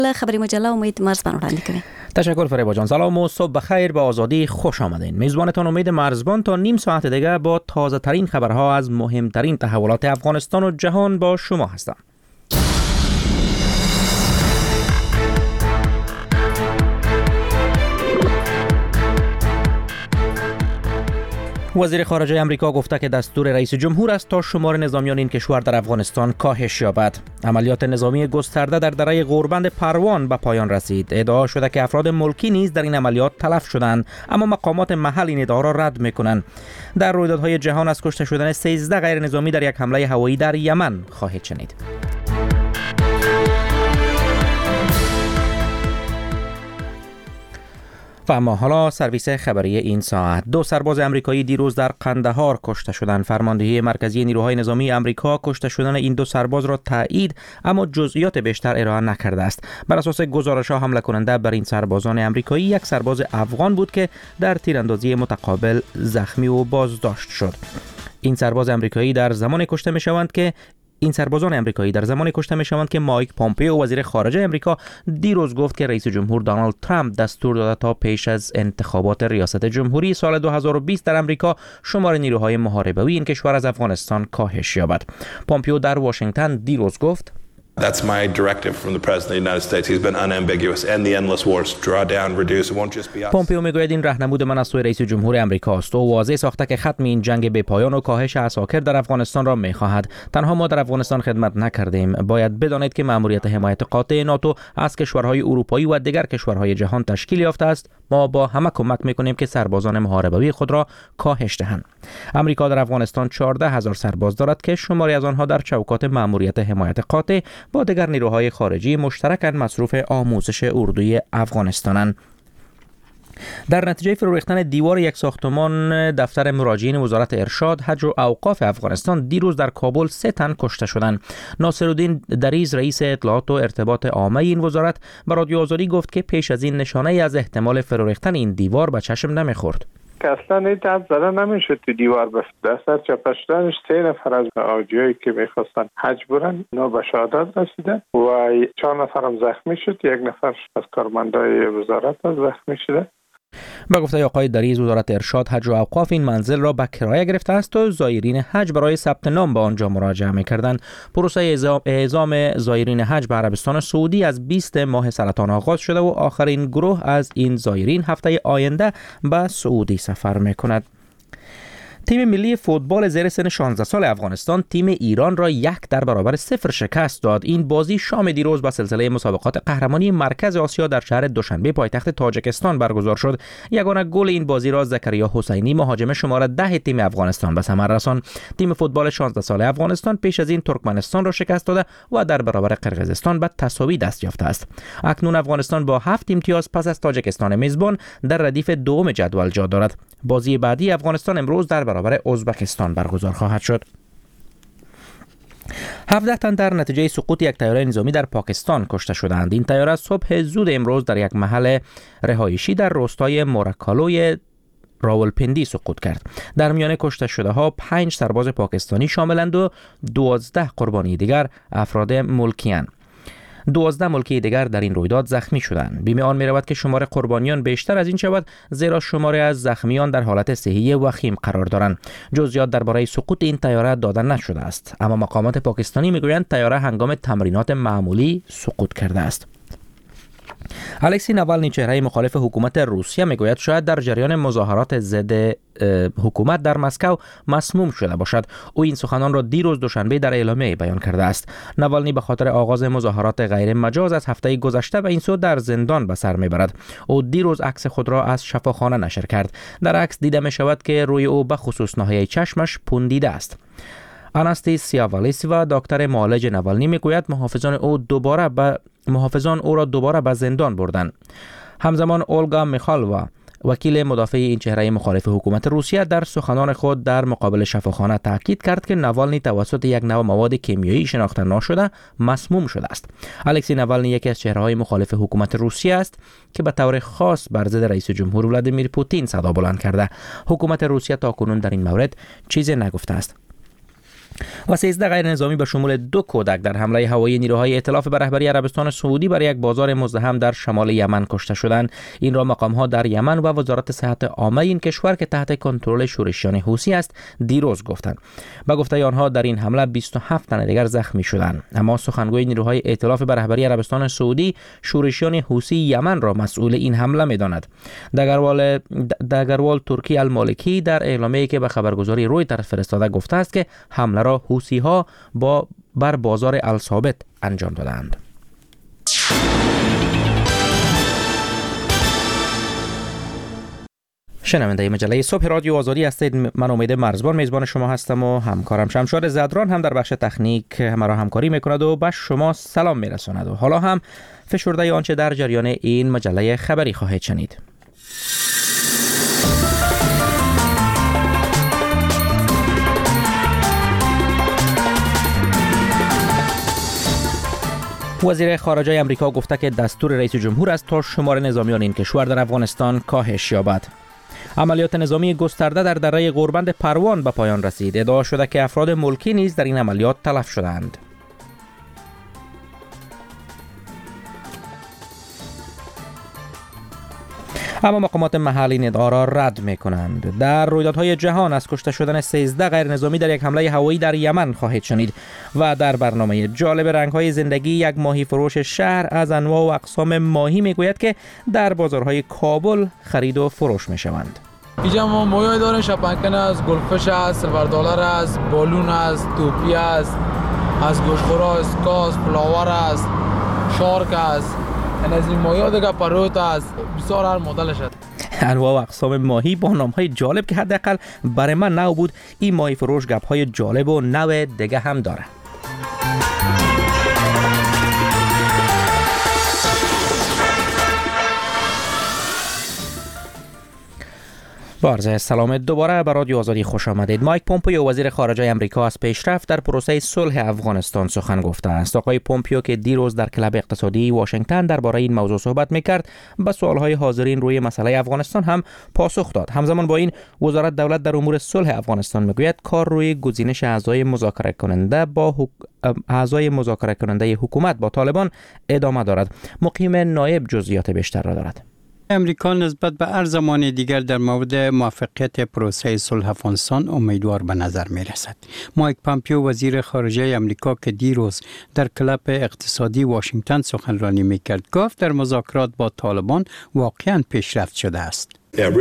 خبری مجله امید مرزبان وړاندې کوي. تشکر فریبا جان. سلام و صبح بخیر. به آزادی خوش آمدین. میزبانتان امید مرزبان تا نیم ساعت دیگه با تازه ترین خبرها از مهمترین تحولات افغانستان و جهان با شما هستم. وزیر خارجه امریکا گفته که دستور رئیس جمهور است تا شمار نظامیان این کشور در افغانستان کاهش یابد. عملیات نظامی گسترده در دره غوربند پروان به پایان رسید. ادعا شده که افراد ملکی نیز در این عملیات تلف شدند، اما مقامات محل این ادعا را رد می‌کنند. در رویدادهای جهان از کشته شدن 13 غیر نظامی در یک حمله هوایی در یمن خواهید شنید. و اما حالا سرویس خبری این ساعت. 2 سرباز امریکایی دیروز در قندهار کشته شدند. فرماندهی مرکزی نیروهای نظامی امریکا کشته شدن این 2 سرباز را تایید اما جزئیات بیشتر ارائه نکرده است. بر اساس گزارش‌ها حمله کننده بر این سربازان امریکایی یک سرباز افغان بود که در تیراندازی متقابل زخمی و بازداشت شد. این سربازان امریکایی در زمان کشته می‌شوند که مایک پومپئو وزیر خارجه امریکا دیروز گفت که رئیس جمهور دونالد ترامپ دستور داده تا پیش از انتخابات ریاست جمهوری سال 2020 در امریکا شمار نیروهای محاربه‌ای این کشور از افغانستان کاهش یابد. پومپئو در واشنگتن دیروز گفت That's my directive from the President of the United States. He's been unambiguous. End the endless wars. Draw down, reduce. It won't just be us. پومپئو میگوید این راهنمود من از سوی رئیس جمهور امریکاست. او واضح ساخته که ختم این جنگ بی پایان و کاهش عساکر در افغانستان را میخواهد. تنها ما در افغانستان خدمت نکردیم. باید بدانید که مأموریت حمایت قاطع ناتو از کشورهای اروپایی و دیگر کشورهای جهان تشکیل یافته است. ما با همه کمک میکنیم که سربازان محاربه‌ای خود را کاهش دهند. امریکا در افغانستان 14,000 سرباز دارد که شماری از آنها در چوکات مأموریت حمایت قاطع با دیگر نیروهای خارجی مشترکاً مصروف آموزش اردوی افغانستانند. در نتیجه فرو ریختن دیوار یک ساختمان دفتر مراجعین وزارت ارشاد، حج و اوقاف افغانستان دیروز در کابل 3 تن کشته شدند. ناصرالدین دریز رئیس اطلاعات و ارتباط عامه این وزارت به رادیو آزادی گفت که پیش از این نشانه از احتمال فرو ریختن این دیوار به چشم نمیخورد. که اصلا این تب زده نمیشد تو دیوار بست. اثر چاپ شدنش 3 نفر از حاجیایی که میخواستن حج برن اینا به شهادت رسیدن و 4 نفر هم زخمی شد. 1 نفر از کارمندای وزارت هم زخمی شده. به گفته آقای دریز وزارت ارشاد، حج و اوقاف این منزل را به کرایه گرفته است و زایرین حج برای ثبت نام به آنجا مراجعه می‌کردند. پروسه اعزام زایرین حج به عربستان سعودی از 20 ماه سرطان آغاز شده و آخرین گروه از این زایرین هفته آینده به سعودی سفر می‌کند. تیم ملی فوتبال زیر سن 16 سال افغانستان تیم ایران را 1-0 شکست داد. این بازی شام دیروز با سلسله مسابقات قهرمانی مرکز آسیا در شهر دوشنبه پایتخت تاجیکستان برگزار شد. یگانه گل این بازی را زکریا حسینی مهاجم شماره 10 تیم افغانستان به ثمر رساند. تیم فوتبال 16 ساله افغانستان پیش از این ترکمنستان را شکست داده و در برابر قرقیزستان به تساوی دست یافته است. اکنون افغانستان با 7 امتیاز پس از تاجیکستان میزبان در ردیف دوم جدول جا دارد. بازی بعدی افغانستان امروز در برابر ازبکستان برگزار خواهد شد. 17 تن در نتیجه سقوط یک طیاره نظامی در پاکستان کشته شدند. این طیاره صبح زود امروز در یک محل رهایشی در روستای مورکالوی راولپندی سقوط کرد. در میان کشته شده ها 5 سرباز پاکستانی شاملند و 12 قربانی دیگر افراد ملکی‌اند. 12 ملکی دیگر در این رویداد زخمی شدند. بیم آن می‌رود که شمار قربانیان بیشتر از این شود، زیرا شماری از زخمیان در حالت صحی وخیم قرار دارند. جزئیات درباره سقوط این طیاره داده نشده است، اما مقامات پاکستانی میگویند طیاره هنگام تمرینات معمولی سقوط کرده است. الکسی ناوالنی چهره مخالف حکومت روسیه میگوید شاید در جریان مظاهرات ضد حکومت در مسکو مسموم شده باشد. او این سخنان را دیروز دوشنبه در اعلامیه بیان کرده است. ناوالنی به خاطر آغاز مظاهرات غیر مجاز از هفته گذشته به این سو در زندان به سر میبرد. او دیروز عکس خود را از شفاخانه نشر کرد. در عکس دیده می شود که روی او به خصوص ناحیه چشمش پوندیده است. آناستاسیا والیسوا دکتر معالج ناوالنی میگوید محافظان او را دوباره به زندان بردند. همزمان اولگا میخالوا وکیل مدافع این چهره مخالف حکومت روسیه در سخنان خود در مقابل شفاخانه تاکید کرد که ناوالنی توسط یک نوع مواد کیمیایی شناخته نشده مسموم شده است. الکسی ناوالنی یکی از چهره‌های مخالف حکومت روسیه است که به طور خاص بر ضد رئیس جمهور ولادیمیر پوتین صدا بلند کرده. حکومت روسیه تاکنون در این مورد چیزی نگفته است. و 13 غیر نظامی به شمول 2 کودک در حمله هوایی نیروهای ائتلاف به رهبری عربستان سعودی بر یک بازار مزدحم در شمال یمن کشته شدند. این را مقام‌ها در یمن و وزارت صحت عامه این کشور که تحت کنترل شورشیان حوثی است دیروز گفتند. با گفته آنها در این حمله 27 تن دیگر زخمی شدند. اما سخنگوی نیروهای ائتلاف به رهبری عربستان سعودی شورشیان حوثی یمن را مسئول این حمله می‌داند. دگروال ترکی المالکی در اعلامیه‌ای که به خبرگزاری رویترز فرستاده گفته است که حمله را حوثی‌ها بر بازار الثابت انجام دادند. شنونده مجله صبح رادیو آزادی هستید. من امید مرزبان میزبان شما هستم و همکارم شمشاد زدران هم در بخش تکنیک مرا همکاری میکند و به شما سلام میرساند. و حالا هم فشرده آنچه در جریان این مجله خبری خواهید شنید. وزیر خارجه امریکا گفته که دستور رئیس جمهور است تا شمار نظامیان این کشور در افغانستان کاهش یابد. عملیات نظامی گسترده در دره غوربند پروان به پایان رسید. ادعا شده که افراد ملکی نیز در این عملیات تلف شدند. اما مقامات محلی این ادعا را رد می‌کنند. در رویدادهای جهان از کشته شدن 13 غیر نظامی در یک حمله هوایی در یمن خواهید شنید و در برنامه جالب رنگ‌های زندگی یک ماهی فروش شهر از انواع و اقسام ماهی میگوید که در بازارهای کابل خرید و فروش میشوند. اینجا ما ماهی داریم، شپنکن است، گلفش است، سیلور دلار است، بالون است، توپی است، از گوشخوره است، کاس، فلاور است، شارک است. از این ماهی دیگه پروت است، بسیار هر مدلش است. انواع و اقسام ماهی با نام‌های جالب که حداقل برای من نو بود. این ماهی فروش گپ‌های جالب و نو دیگه هم داره. با عرض سلام دوباره به رادیو آزادی خوش آمدید. مایک پومپیو وزیر خارجه امریکا از پیشرفت در پروسه صلح افغانستان سخن گفته است. آقای پومپیو که دیروز در کلب اقتصادی واشنگتن درباره این موضوع صحبت میکرد به سوالهای حاضرین روی مسئله افغانستان هم پاسخ داد. همزمان با این وزارت دولت در امور صلح افغانستان میگوید کار روی گزینش اعضای مذاکره کننده حکومت با طالبان ادامه دارد. مقیم نایب جزئیات بیشتر را دارد. امریکا نسبت به هر زمان دیگر در مورد موفقیت پروسه صلح افغانستان امیدوار به نظر می رسد. مایک پومپیو وزیر خارجه امریکا که دیروز در کلب اقتصادی واشنگتن سخنرانی می کرد گفت در مذاکرات با طالبان واقعاً پیشرفت شده است.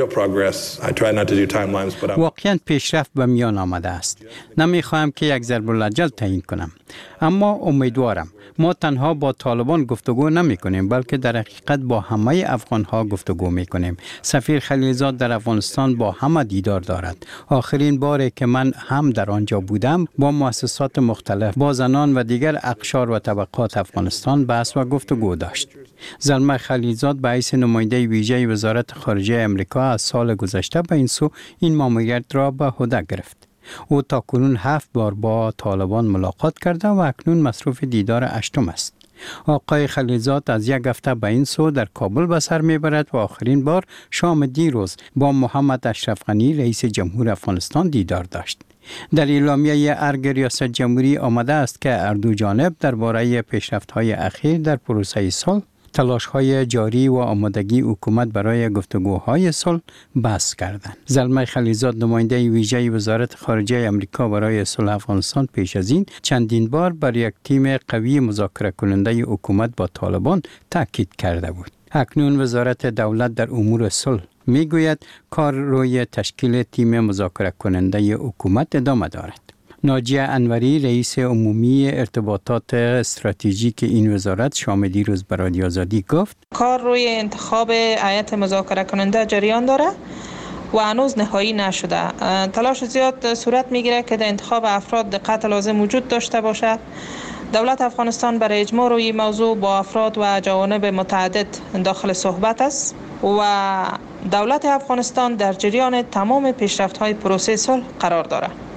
واقعاً پیشرفت به میان آمده است. نمیخواهم که یک ضرب الاجل تعیین کنم، اما امیدوارم. ما تنها با طالبان گفتگو نمی کنیم بلکه در حقیقت با همه افغان ها گفتگو می کنیم. سفیر خلیلزاد در افغانستان با همه دیدار دارد. آخرین باری که من هم در آنجا بودم با مؤسسات مختلف، با زنان و دیگر اقشار و طبقات افغانستان بحث و گفتگو داشت. زلمه خلیلزاد به حیث نماینده ویژه وزارت خارجه امریکا از سال گذشته به این سو این ماموریت را به عهده گرفت. او تاکنون 7 بار با طالبان ملاقات کرده و اکنون مصروف دیدار 8م است. آقای خلیلزاد از یک هفته به این سو در کابل به سر میبرد و آخرین بار شام دیروز با محمد اشرف غنی رئیس جمهور افغانستان دیدار داشت. در اعلامیه ارگ ریاست جمهوری آمده است که هر دو جانب درباره پیشرفت‌های اخیر در پروسه صلح، تلاش‌های جاری و آمادگی حکومت برای گفتگوهای صلح بحث کردند. زلمه خلیلزاد نماینده ویژه وزارت خارجه امریکا برای صلح افغانستان پیش از این چندین بار بر یک تیم قوی مذاکره کننده حکومت با طالبان تاکید کرده بود. اکنون وزارت دولت در امور صلح میگوید کار روی تشکیل تیم مذاکره کننده حکومت ادامه دارد. ناجیه انوری رئیس عمومی ارتباطات استراتژیک این وزارت شام دیروز به رادیو آزادی گفت کار روی انتخاب هیئت مذاکره کننده جریان داره و هنوز نهایی نشده. تلاش زیاد صورت میگیره که در انتخاب افراد دقت لازم وجود داشته باشه. دولت افغانستان برای اجماع روی موضوع با افراد و جوانب متعدد داخل صحبت است و دولت افغانستان در جریان تمام پیشرفت‌های پروسه صلح قرار دارد.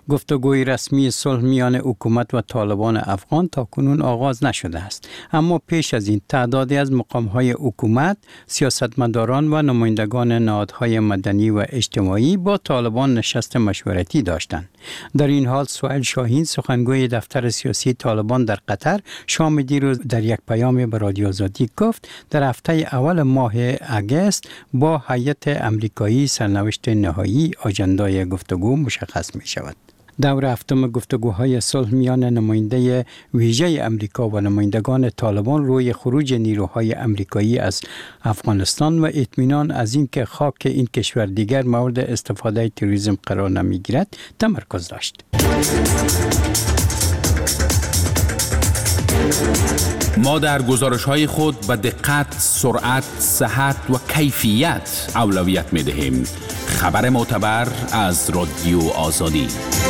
گفتگوی رسمی صلح میان حکومت و طالبان افغان تا کنون آغاز نشده است. اما پیش از این تعدادی از مقام‌های حکومت، سیاستمداران و نمایندگان نهادهای مدنی و اجتماعی با طالبان نشست مشورتی داشتند. در این حال سهیل شاهین سخنگوی دفتر سیاسی طالبان در قطر شام دیروز در یک پیام به رادیو آزادی گفت در هفته اول ماه اگست با هیئت امریکایی سرنوشت نهایی آژندای گفتگو مشخص می شود. دور هفتم گفتگوهای صلح میان نماینده ویژه امریکا و نمایندگان طالبان روی خروج نیروهای امریکایی از افغانستان و اطمینان از اینکه خاک این کشور دیگر مورد استفاده تروریسم قرار نمیگیرد تمرکز داشت. ما در گزارش‌های خود به دقت، سرعت، صحت و کیفیت اولویت می‌دهیم. خبر معتبر از رادیو آزادی.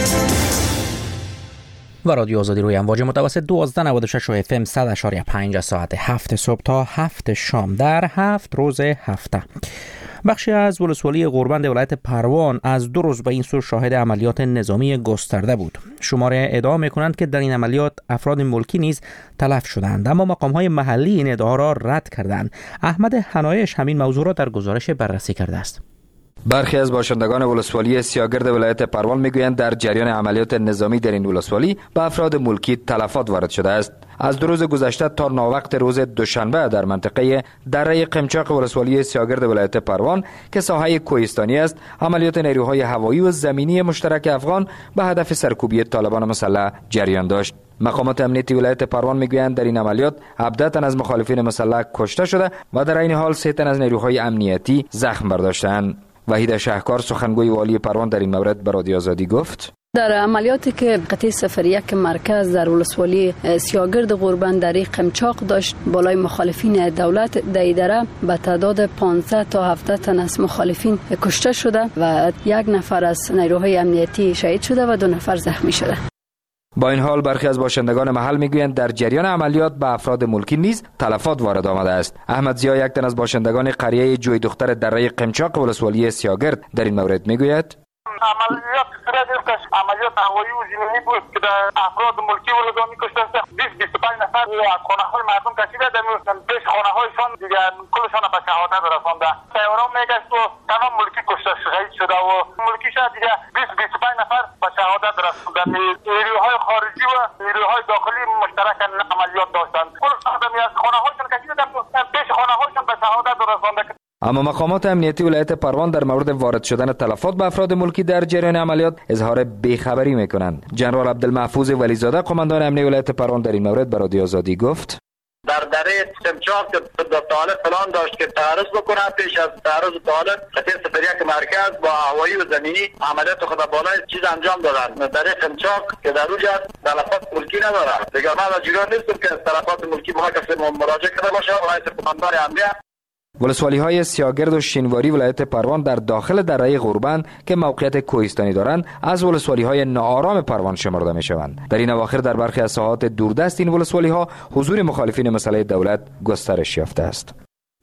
و رادیو آزادی روی امواج متوسط 1296 و FM 100.5 ساعت 7 صبح تا 7 شام در 7 روز هفته. بخشی از ولسوالی غوربند ولایت پروان از 2 روز به این سو شاهد عملیات نظامی گسترده بود. شماره ادعا می‌کنند که در این عملیات افراد ملکی نیز تلف شدند، اما مقام‌های محلی این ادعا را رد کردند. احمد حنایش همین موضوع را در گزارش بررسی کرده است. برخی از باشندگان ولسوالی سیاگرد ولایت پروان میگویند در جریان عملیات نظامی در این ولسوالی به افراد ملکی تلفات وارد شده است. از 2 روز گذشته تا ناوقت روز دوشنبه در منطقه دره قمچاق ولسوالی سیاگرد ولایت پروان که ساحه کوهستانی است، عملیات نیروهای هوایی و زمینی مشترک افغان به هدف سرکوبی طالبان مسلح جریان داشت. مقامات امنیتی ولایت پروان میگویند در این عملیات 17 تن از مخالفین مسلح کشته شده و در این حال 3 تن از نیروهای امنیتی زخم برداشتند. وحید شهکار سخنگوی والی پروان در این مورد به رادیو آزادی گفت: در عملیاتی که قطعه 01 مرکز در ولسوالی سیاگرد غوربند دره قمچاق داشت، بالای مخالفین دولت در اداره به تعداد 500 تا 17 تن از مخالفین کشته شده و 1 نفر از نیروهای امنیتی شهید شده و 2 نفر زخمی شده. با این حال برخی از باشندگان محل میگویند در جریان عملیات به افراد ملکی نیز تلفات وارد آمده است. احمد زیا، یک تن از باشندگان قریه جوی دختر دره قمچاق ولسوالی سیاگرد در این مورد میگوید: عملیات صورت است، عملیات هوایی و زمینی بود که در افراد ملکی وارد می‌کشته است. 20-25 نفر از خانه‌های مردم کشیده در پیش خانه‌هایشان دیگه کلشان به شهادت رسانده. طیاره میگشت و تمام ملکی کشته شهید شده و ملکی شد دیگه 20-25 نفر به شهادت رسانده. نیروهای خارجی و نیروهای داخلی مشترک عملیات داشتند. کلشان از خانه‌هایشان کشیده در پیش خانه‌هایشان به شهادت رسانده. اما مقامات امنیتی ولایت پروان در مورد وارد شدن تلفات به افراد ملکی در جریان عملیات اظهار بیخبری میکنند. جنرال عبدالمحفوظ ولیزاده قماندان امنیتی ولایت پروان در این مورد به رادیو آزادی گفت: در دره قمچاق طالب پلان داشت که تعرض بکنه. پیش از تعرض طالب قطعه 01 مرکز با هوایی و زمینی عملیات خود بالای چیز انجام دادن. دره قمچاق که در اونجا تلفات ملکی نداره. دیگه من از جریان نیستم که تلفات ملکی به کسی مراجعه کرده باشه. رئیس قماندان امنیت ولسوالی های سیاگرد و شینواری ولایت پروان در داخل دره غوربند که موقعیت کوهستانی دارند از ولسوالی های ناآرام پروان شمرده می شوند. در این اواخر در برخی از ساحات دوردست این ولسوالی ها حضور مخالفین مسلح دولت گسترش یافته است.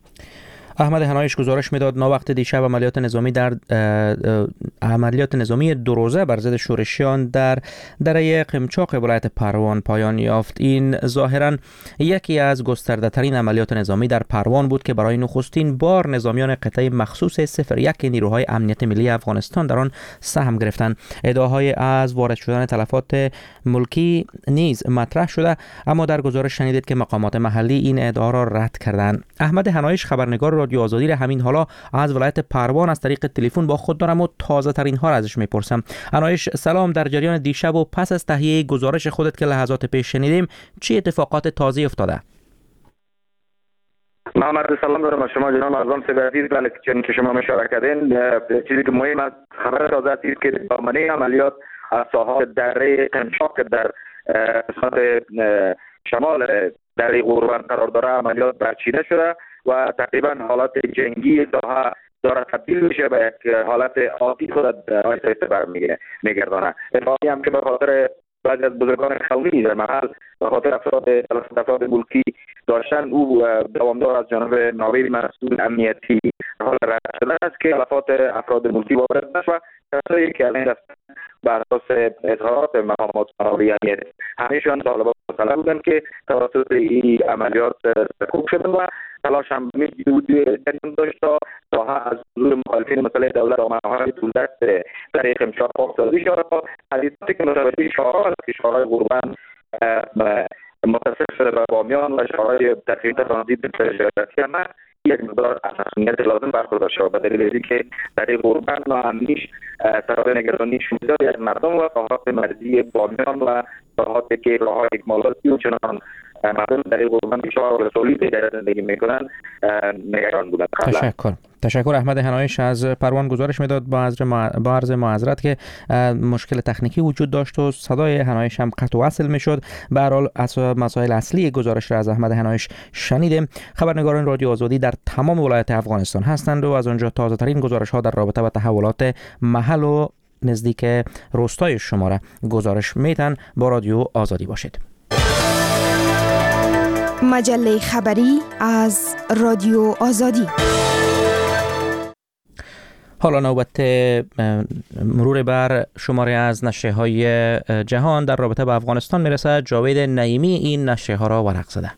احمد حنایش گزارش میداد ناوقت دیشب عملیات نظامی 2 روزه بر ضد شورشیان در دره قمچاق ولایت پروان پایان یافت. این ظاهرا یکی از گسترده ترین عملیات نظامی در پروان بود که برای نخستین بار نظامیان قطعه مخصوص 01 نیروهای امنیت ملی افغانستان در آن سهم گرفتند. ادعاهای از وارد شدن تلفات ملکی نیز مطرح شده، اما در گزارش شنیدید که مقامات محلی این ادعا را رد کردند. احمد حنایش خبرنگار رادیو آزادی را همین حالا از ولایت پروان از طریق تلفن با خود دارم و تازه ترین ها را ازش میپرسم. حنایش سلام، در جریان دیشب و پس از تهیه گزارش خودت که لحظات پیش شنیدیم چه اتفاقات تازه افتاده؟ محمد سلام دارم از شما جناب اعظم صاحب عزیز. بله چون که شما مشارکت کردین، چیزی که مهم است خبر تازه است که دامنه عملیات از ساحات دره قمچاق در قسمت شمال دره غوربند قرار داره عملیات برچیده شده و تقریبا حالت جنگی ساحه داره تبدیل میشه به یک حالت عادی خود آیسته آیسته برمیگردانه. اتفاقی هم که به خاطر بعضی از بزرگان قومی در محل به خاطر افراد ملکی داشتن، او دوامدار از جانب ناوی مسئول امنیتی حال رد شده است که تلفات افراد ملکی وارد نشد و کسایی که الان بر اساس اظهارات مقامات منابع امنیتی همهشان طالبان مطلع بودند که توسط این عملیات سرکوب شدن و تلاش هم جریان داشت تا از حضور مخالفین مسئله دولت و منابع دولت در خمشار پاکسازی شود. حدیثاتی که متوجه شعارها است که شعارهای قربان متصل شده به بامیان و شعارهای تخریب ترانزیت تجارتی هم یک مقدار اهمیت لازم برخوردار شد به دلیل اینکه در قربان و امنیش سبب نگرانی شدید از مردم و ساحات مرزی بامیان و ساحاتی که راه‌های اکمالاتی و چنان مردم در قربان شهر رسولی دیگر زندگی میکنن نگران بودند. تشکر احمد حنایش از پروان گزارش میداد با عرض معذرت که مشکل تکنیکی وجود داشت و صدای حنایش هم قطع و وصل میشد. به هر حال مسائل اصلی گزارش را از احمد حنایش شنیدیم. خبرنگاران رادیو آزادی در تمام ولایات افغانستان هستند و از آنجا تازه ترین گزارش ها در رابطه با تحولات محل و نزدیک روستای شما را گزارش میدن. با رادیو آزادی باشید. مجله خبری از رادیو آزادی. حالا نوبت مرور بر شماره از نشریه‌های جهان در رابطه با افغانستان میرسد. جاوید نعیمی این نشریه‌ها را ورق زده.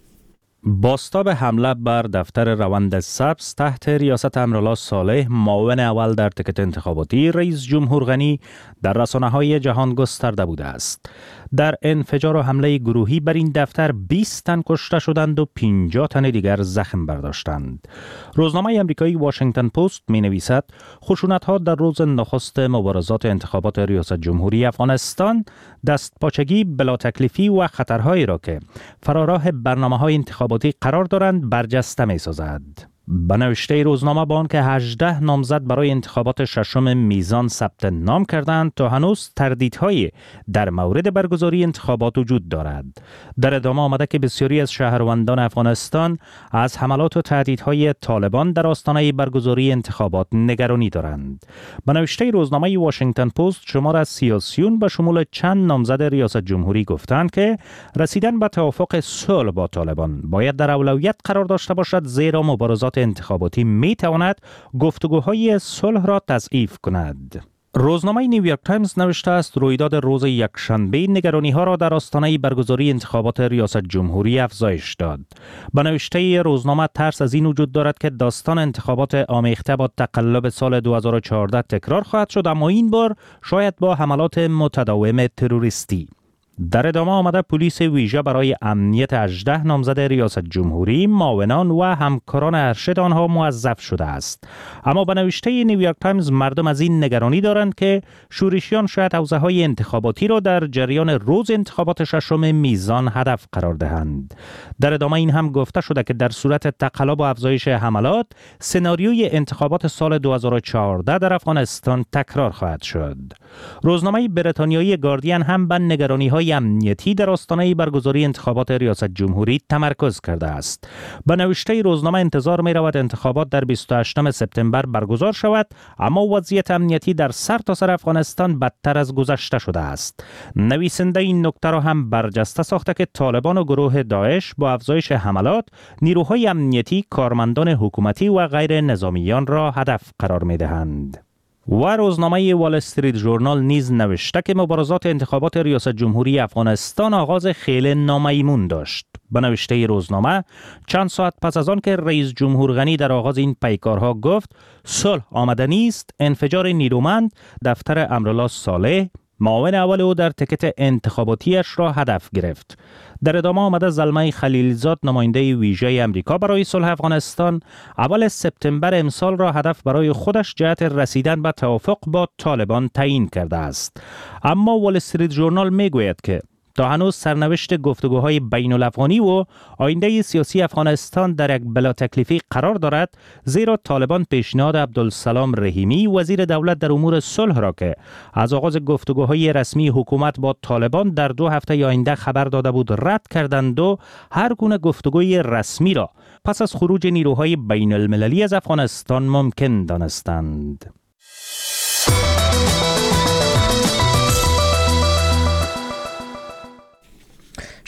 بازتاب حمله بر دفتر روند سبز تحت ریاست امرالله صالح، معاون اول در تکت انتخاباتی رئیس جمهور غنی، در رسانه‌های جهان گسترده بوده است. در انفجار و حمله گروهی بر این دفتر 20 تن کشته شدند و 50 تن دیگر زخم برداشتند. روزنامه آمریکایی واشنگتن پست می‌نویسد خشونت‌ها در روز نخست مبارزات انتخابات ریاست جمهوری افغانستان دستپاچگی، بلا تکلیفی و خطرهایی را که فراراه برنامه‌های انتخاباتی قرار دارند برجسته می‌سازد. به نوشته روزنامه با آنکه 18 نامزد برای انتخابات ششم میزان ثبت نام کردند، تا هنوز تردیدهایی در مورد برگزاری انتخابات وجود دارد. در ادامه آمده که بسیاری از شهروندان افغانستان از حملات و تهدیدهای طالبان در آستانه برگزاری انتخابات نگرانی دارند. به نوشته روزنامه واشنگتن پست شمار از سیاسیون به شمول چند نامزد ریاست جمهوری گفتند که رسیدن به توافق صلح با طالبان باید در اولویت قرار داشته باشد، زیرا مبارزات انتخاباتی می تواند گفتگوهای صلح را تضعیف کند. روزنامه نیویورک تایمز نوشته است رویداد روز یکشنبه نگرانی ها را در آستانه برگزاری انتخابات ریاست جمهوری افزایش داد. به نوشته روزنامه ترس از این وجود دارد که داستان انتخابات آمیخته با تقلب سال 2014 تکرار خواهد شد، اما این بار شاید با حملات متداوم تروریستی. در ادامه آمده پلیس ویژه برای امنیت 18 نامزد ریاست جمهوری، معاونان و همکاران ارشد آنها موظف شده است. اما به نوشته نیویورک تایمز مردم از این نگرانی دارند که شورشیان شاید حوزه‌های انتخاباتی را در جریان روز انتخابات ششم میزان هدف قرار دهند. در ادامه این هم گفته شده که در صورت تقلب و افزایش حملات، سناریوی انتخابات سال 2014 در افغانستان تکرار خواهد شد. روزنامه بریتانیایی گاردین هم به نگرانی‌های امنیتی در آستانه برگزاری انتخابات ریاست جمهوری تمرکز کرده است. به نوشته روزنامه انتظار می رود انتخابات در 28 سپتامبر برگزار شود، اما وضعیت امنیتی در سرتاسر افغانستان بدتر از گذشته شده است. نویسنده این نکته را هم برجسته ساخته که طالبان و گروه داعش با افزایش حملات نیروهای امنیتی، کارمندان حکومتی و غیر نظامیان را هدف قرار می دهند. و روزنامه وال استریت ژورنال نیز نوشته که مبارزات انتخابات ریاست جمهوری افغانستان آغاز خیلی نامیمون داشت. به نوشته روزنامه چند ساعت پس از آن که رئیس جمهور غنی در آغاز این پیکارها گفت صلح آمده نیست، انفجار نیرومند دفتر امرالله صالح، معاون اول او در تکت انتخاباتیش را هدف گرفت. در ادامه آمده زلمه خلیلزاد، نماینده ویژه امریکا برای صلح افغانستان، اول سپتامبر امسال را هدف برای خودش جهت رسیدن به توافق با طالبان تعیین کرده است. اما وال استریت ژورنال میگوید که تا هنوز سرنوشت گفتگوهای بین الافغانی و آینده سیاسی افغانستان در یک بلا تکلیفی قرار دارد، زیرا طالبان پیشنهاد عبدالسلام رحیمی وزیر دولت در امور صلح را که از آغاز گفتگوهای رسمی حکومت با طالبان در 2 هفته آینده خبر داده بود رد کردند و هر گونه گفتگوی رسمی را پس از خروج نیروهای بین المللی از افغانستان ممکن دانستند.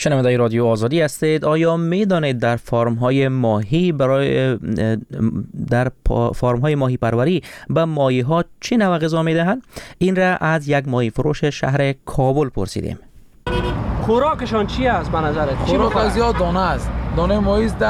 شنونده رادیو آزادی هستید. آیا می‌دانید در فارم‌های ماهی فارم‌های ماهی پروری به ماهی‌ها چه نوع غذا می‌دهند؟ این را از یک ماهی فروش شهر کابل پرسیدیم. خوراکشان چی است به نظرت؟ خوراک زیاد دانه است. دانه ماهی است،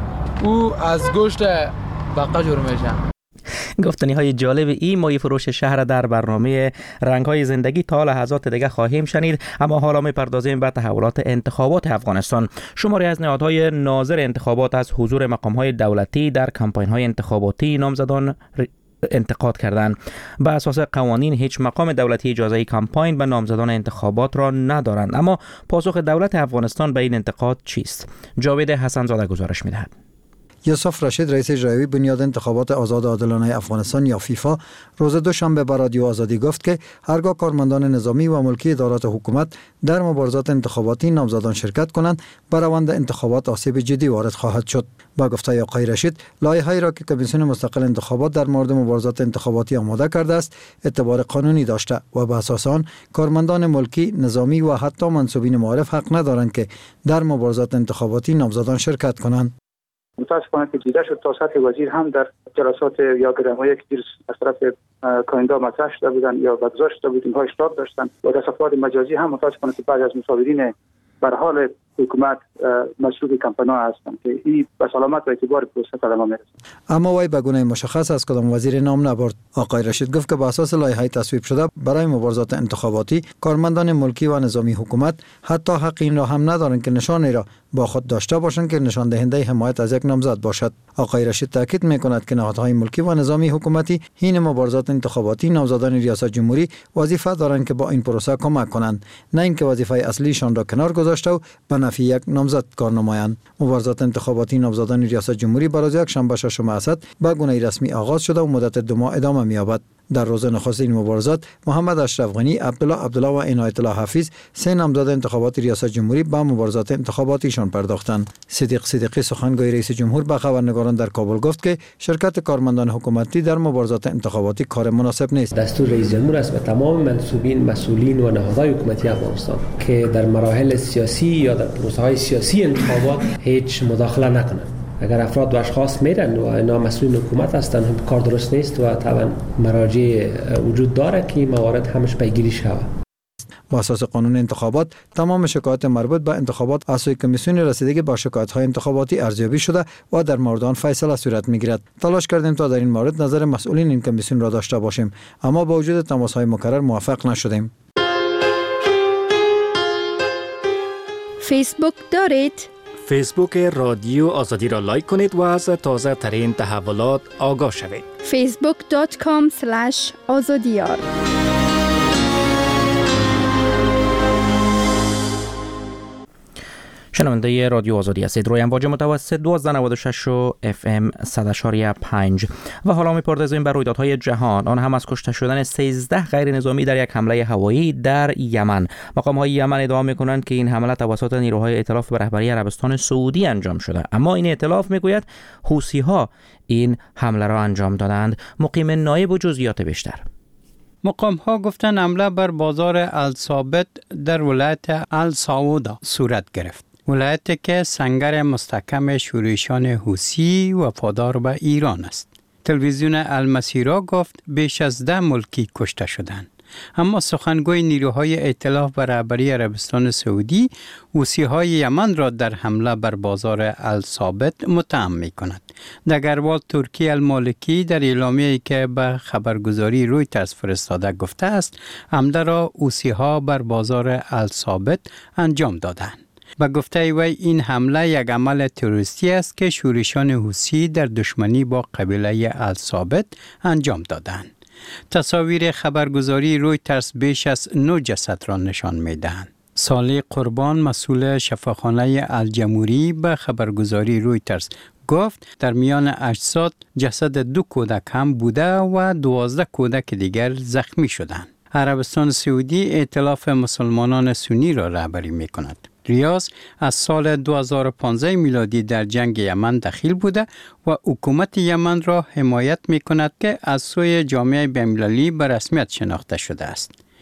او از گوشت بقا جور میشه. گفتنی‌های جالب این ماهی فروش شهر در برنامه رنگ‌های زندگی تا لحظات دیگه خواهیم شنید، اما حالا می‌پردازیم به تحولات انتخابات افغانستان. شماری از نهادهای ناظر انتخابات از حضور مقام‌های دولتی در کمپاین‌های انتخاباتی نامزدان انتقاد کردند. به اساس قوانین هیچ مقام دولتی اجازه کمپاین به نامزدان انتخابات را ندارند، اما پاسخ دولت افغانستان به این انتقاد چیست؟ جاوید حسن زاده گزارش می‌دهد. یوسف رشید رئیس اجرایی بنیاد انتخابات آزاد و عادلانه افغانستان یا فیفا روز دوشنبه به رادیو آزادی گفت که هرگاه کارمندان نظامی و ملکی ادارات حکومت در مبارزات انتخاباتی نامزدان شرکت کنند، بر روند انتخابات آسیب جدی وارد خواهد شد. با گفته آقای رشید، لایحه‌ای را که کمیسیون مستقل انتخابات در مورد مبارزات انتخاباتی آماده کرده است، اعتبار قانونی داشته و به اساس آن کارمندان ملکی، نظامی و حتی منصوبین معارف حق ندارند که در مبارزات انتخاباتی نامزدان شرکت کنند. متاسفانه که دیده شد تا سطح وزیر هم در جلسات یا گرمایی که دیر از طرف کاندیدا مطرح شده بودند یا بگذاشت شده بود اینها اشتراک داشتند و در صفحات مجازی هم متاسفانه که بعضی از مصوبین بر حال حکومت مسئول کمپانا هستند که این به سلامت و اعتبار پروسه کلمه میرسه. اما وی به گونه مشخص از کدام وزیر نام نبرد. آقای رشید گفت که به اساس لایحه تصویب شده برای مبارزات انتخاباتی کارمندان ملکی و نظامی حکومت حتی حق این را هم ندارند که نشانی را با خود داشته باشند که نشان دهنده حمایت از یک نامزد باشد. آقای رشید تاکید می‌کند که نهادهای ملکی و نظامی حکومتی حین مبارزات انتخاباتی نامزدان ریاست جمهوری وظیفه دارند که با این پروسه کمک کنند، نه اینکه وظیفه اصلیشان را کنار گذاشته و به نفع یک نامزد کار نمایند. مبارزات انتخاباتی نامزدان ریاست جمهوری بر روز یکشنبه 6 اسد به گونه رسمی آغاز شده و مدت 2 ماه ادامه می‌یابد. در روز نخست این مبارزات محمد اشرف غنی، عبدالله و عنایت الله حفیظ 3 نامزد انتخابات ریاست جمهوری به مبارزات انتخاباتیشان پرداختند. صدیقی سخنگوی رئیس جمهور به خبرنگاران در کابل گفت که شرکت کارمندان حکومتی در مبارزات انتخاباتی کار مناسب نیست. دستور رئیس جمهور است به تمام منصوبین، مسئولین و نهادهای حکومتی افغانستان که در مراحل سیاسی یا در پروسه‌های سیاسی انتخابات هیچ مداخله نکنند. اگر افراد و اشخاص میرن و اینا مسئولین حکومت هستن، هم کار درست نیست و طبعا مراجع وجود داره که موارد همش پیگیری شود. با اساس قانون انتخابات تمام شکایات مربوط به انتخابات از سوی کمیسیون رسیدگی به شکایت‌های انتخاباتی ارزیابی شده و در مورد آن فیصله صورت می‌گیرد. تلاش کردیم تا در این مورد نظر مسئولین این کمیسیون را داشته باشیم، اما با وجود تماس‌های مکرر موفق نشدیم. فیسبوک دارید؟ فیسبوک رادیو آزادی را لایک کنید و از تازه ترین تحولات آگاه شوید. facebook.com/azadiyar شنونده رادیو آزادی هستید. روی امواج متوسط 1296 و FM 100.5 و حالا می‌پردازیم به رویدادهای جهان، آن هم از کشته شدن 13 غیر نظامی در یک حمله هوایی در یمن. مقام‌های یمن ادعا می‌کنند که این حمله توسط نیروهای ائتلاف به رهبری عربستان سعودی انجام شده، اما این ائتلاف می‌گوید حوثی‌ها این حمله را انجام دادند. مقیم نایب و جزئیات بیشتر. مقام ها گفتن حمله بر بازار الثابت در ولایت السعوده صورت گرفت. ولایتی که سنگر مستحکم شورشیان حوثی وفادار به ایران است. تلویزیون المسیرا گفت بیش از 10 ملکی کشته شدند. اما سخنگوی نیروهای ائتلاف به رهبری عربستان سعودی حوثی‌های یمن را در حمله بر بازار الثابت متهم می‌کند. دگروال ترکی المالکی در اعلامیه‌ای که به خبرگزاری رویترز فرستاده گفته است حمله را حوثی‌ها بر بازار الثابت انجام دادند. به گفته وی این حمله یک عمل تروریستی است که شورشیان حوثی در دشمنی با قبیله الثابت انجام دادند. تصاویر خبرگزاری رویترز بیش از 9 جسد را نشان می‌دهند. صالح قربان مسئول شفاخانه الجمهوری به خبرگزاری رویترز گفت در میان اجساد جسد 2 کودک هم بوده و 12 کودک دیگر زخمی شدند. عربستان سعودی ائتلاف مسلمانان سنی را رهبری می‌کند. ریاض از سال 2015 میلادی در جنگ یمن دخیل بوده و حکومت یمن را حمایت می کند که از سوی جامعه بین‌المللی به رسمیت شناخته شده است.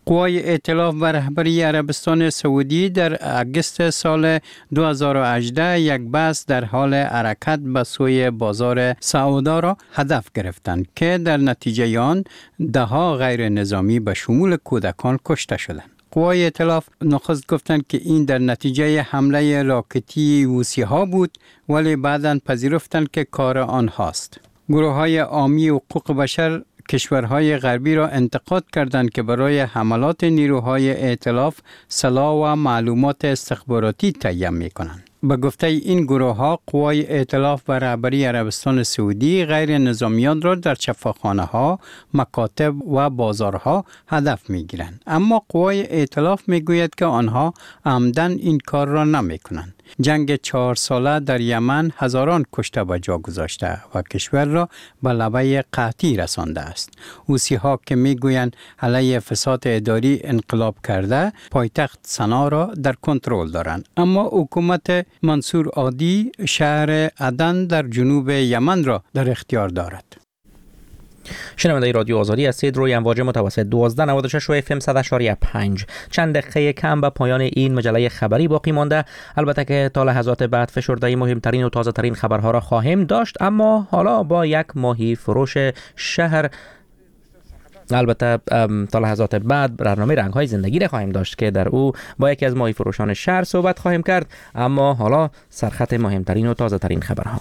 قوای ائتلاف به رهبری عربستان سعودی در اگست سال 2018 یک بس در حال حرکت به سوی بازار سعودا را هدف گرفتند که در نتیجه آن دهها غیر نظامی به شمول کودکان کشته شدند. قوای ائتلاف نخست گفتند که این در نتیجه حمله راکتی حوثی‌ها بود، ولی بعداً پذیرفتند که کار آنهاست. گروه‌های عامی حقوق بشر کشورهای غربی را انتقاد کردند که برای حملات نیروهای ائتلاف سلاح و معلومات استخباراتی تهیه می‌کنند. به گفته این گروه‌ها، قوای ائتلاف و رهبری عربستان سعودی غیر نظامیان را در شفاخانه‌ها، مکاتب و بازارها هدف می‌گیرند. اما قوای ائتلاف می‌گوید که آنها عمدن این کار را نمی‌کنند. جنگ 4 ساله در یمن هزاران کشته به جا گذاشته و کشور را به لبه قحطی رسانده است. حوثی‌ها که میگویند علیه فساد اداری انقلاب کرده، پایتخت سنا را در کنترل دارند، اما حکومت منصور عادی شهر عدن در جنوب یمن را در اختیار دارد. شنونده رادیو آزادی هستید. روی امواج متوسط 1296 و FM 100.5. چند دقیقه کم به پایان این مجله خبری باقی مانده. البته که تا لحظات بعد فشرده مهمترین و تازه ترین خبرها را خواهیم داشت، اما حالا با یک ماهی فروش شهر، البته تا لحظات بعد برنامه رنگ‌های زندگی را خواهیم داشت که در او با یکی از ماهی فروشان شهر صحبت خواهیم کرد. اما حالا سرخط مهمترین و تازه ترین خبرها.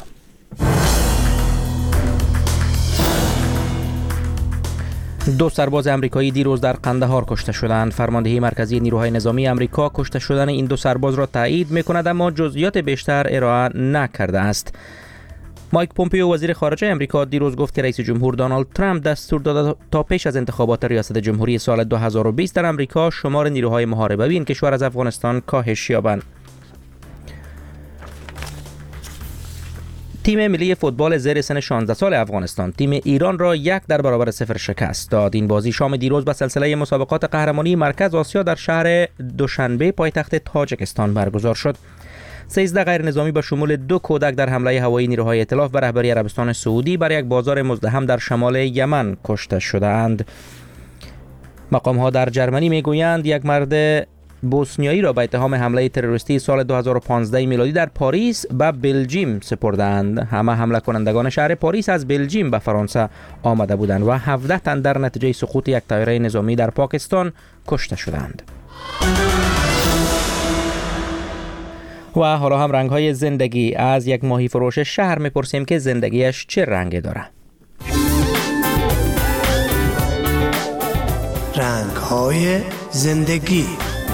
دو سرباز امریکایی دیروز در قندهار کشته شدند. فرماندهی مرکزی نیروهای نظامی امریکا کشته شدن این دو سرباز را تایید می‌کند، اما جزئیات بیشتر ارائه نکرده است. مایک پومپیو وزیر خارجه امریکا دیروز گفت که رئیس جمهور دونالد ترامپ دستور داده تا پیش از انتخابات ریاست جمهوری سال 2020 در امریکا شمار نیروهای محاربه این کشور از افغانستان کاهش یابند. تیم ملی فوتبال زیر سن 16 سال افغانستان تیم ایران را 1-0 شکست داد. این بازی شام دیروز به سلسله مسابقات قهرمانی مرکز آسیا در شهر دوشنبه پایتخت تاجیکستان برگزار شد. 13 غیر نظامی به شمول 2 کودک در حمله هوایی نیروهای ائتلاف به رهبری عربستان سعودی بر یک بازار مزدحم در شمال یمن کشته شدند. مقام‌ها در جرمنی میگویند یک مرد بوسنیایی را به اتهام حمله تروریستی سال 2015 میلادی در پاریس به بلژیم سپردند. همه حمله کنندگان شهر پاریس از بلژیم به فرانسه آمده بودند و 17 تن در نتیجه سقوط یک طیاره نظامی در پاکستان کشته شدند. و حالا هم رنگ‌های زندگی از یک ماهی فروش شهر میپرسیم که زندگیش چه رنگی داره. رنگ‌های زندگی.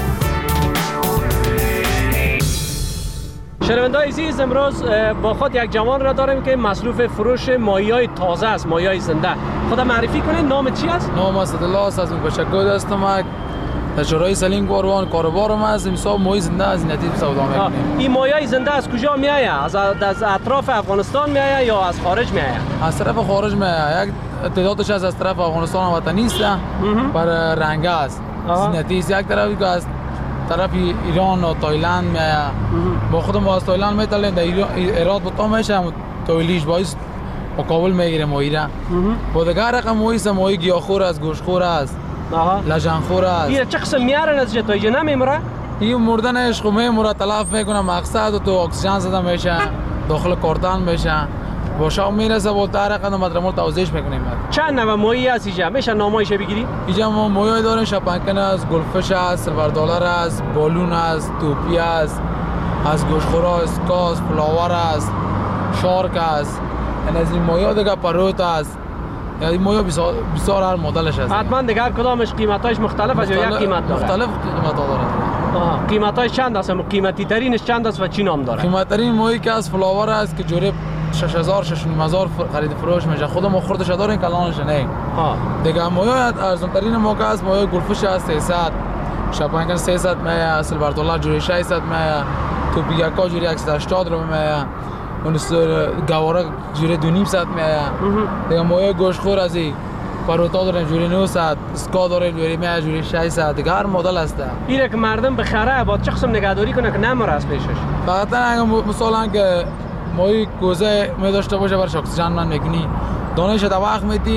شنونده‌های عزیز، امروز با خود یک جوان را داریم که مصروف فروش ماهی‌های تازه است، ماهی‌های زنده. خود معرفی کنید، نام چی است؟ نام اسدالله است، از بشکگاه هستم. تجاری سلینگ باروان کاروبارم از حساب ماهی زنده از نتیجه سودا می‌کنیم. این ماهی‌های زنده از کجا میآید؟ از اطراف افغانستان میآید یا از خارج میآید؟ از طرف خارج میآید. یک تعدادش از طرف افغانستان وطنی است، بر رنگ است. نتیجه یک طرفی از طرف ایران و تایلند میآید. با خودم از تایلند میتالیم، در ایران بوتا میشه تایلیش باعث با کابل میگیره ماهی را. با دیگر رقم ماهی گیاهخوار است، گوشتخوار است، لجنخور است. این چه قسم میارن از جتایی جه نمیمره؟ این مردنش خو میمره، تلف میکنه، مقصد تو اکسیژن زده میشه، داخل کارتان میشه، با شام میرسه با طرق مدرمول توزیعش میکنیم. چند نوع ماهی هست اینجا؟ میشه نامایش بگیری؟ اینجا ما ماهی داریم، شپنکن است، گلفش است، سیلور دلار است، بالون است، توپی است، از گوشتخوار است، کاس، فلاور است، شارک است. یعنی از این ماهی دیگه پروت است. یعنی ماهی بسیار هر مدلش هست. حتما دیگر کدامش قیمتایش مختلف است یا یک قیمت داره؟ مختلف قیمت داره. قیمتایش چند است؟ قیمتی ترینش چند است و چی نام داره؟ قیمت ترین ماهی که از فلاور است که جوری 6000 6500 خرید فروش میشه. خودم ما خوردش داریم کلانش نه. دیگه ماهی ارزان ترین ما که از ماهی گلفش است 300، شپنکن 300 میه، سیلور دلار جوری 600 میه، توپی یکا جوری 180 رو میه. اون گواره جوری 200 میایه. دیگه ماهی گوشتخوار از این پروتا داریم جوری 900، اسکا داریم جوری میایه جوری 600. دیگه هر مدل هسته. اینه که مردم بخره با چه قسم نگهداری کنه که نمره از پیشش؟ فقط اگه مثلا که ماهی کوزه می داشته باشه برش اکسیژن من میکنی، دانش تا وقت میدی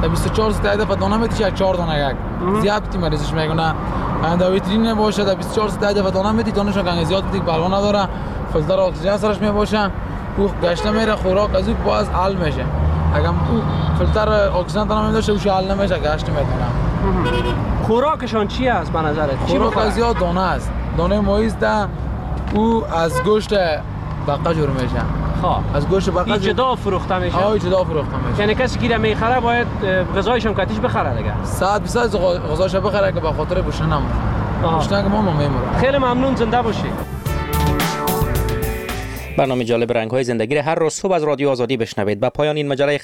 در 24 ساعت دفعه دانه میدی، یک 4 دانه یک زیاد بتی مریضش میگونه در ویترین نباشه. در 24 ساعت دفعه دانه میدی، دانهشون کنه زیاد بتی بلوا نداره، فیلتر اکسیژن سرش میباشه، او گشته میره خوراک از او باز حل میشه. اگر او فیلتر اکسیژن دانه میداشه اوش حل نمیشه، گشت میتونه. خوراکشان چی است به نظرت؟ خوراک زیاد دانه است، دانه مایز ده او از گوشت بقه جور میشه. از گوشت بقه جدا فروخته میشه. جدا فروخته میشه. یعنی کسی که میخره باید غذایش هم کاتیش بخره دیگه. 100% غذاش بخره که به خاطر گوشت نمونه. گوشت که ما میمونه. خیلی ممنون، زنده باشی. برنامه جالب رنگ‌های زندگی هر روز صبح از رادیو آزادی بشنوید. با پایان این مجله